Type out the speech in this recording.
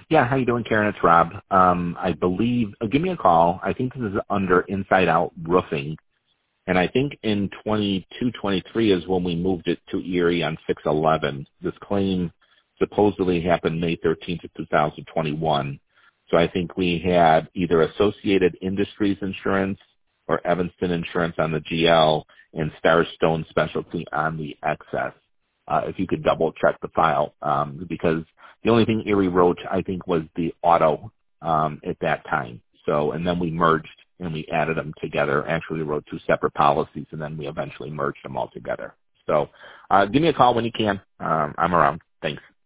Yeah, how you doing, Karen? It's Rob. I believe, give me a call. I think this is under Inside Out Roofing. And I think in 22-23 is when we moved it to Erie on 6/11. This claim supposedly happened May 13th of 2021. So I think we had either Associated Industries Insurance or Evanston Insurance on the GL and Starstone Specialty on the excess. If you could double check the file, because the only thing Erie wrote, I think, was the auto at that time. So, and then we merged and we added them together. Actually, we wrote two separate policies, and then we eventually merged them all together. So give me a call when you can. I'm around. Thanks.